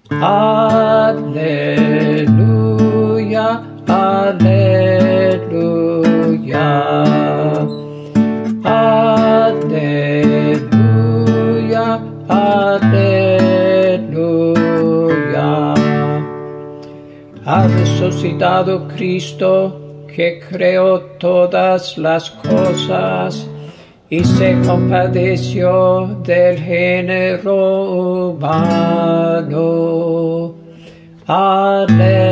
Aleluya, aleluya. Aleluya, aleluya. Ha resucitado Cristo, que creó todas las cosas y se compadeció del género humano. Aleluya.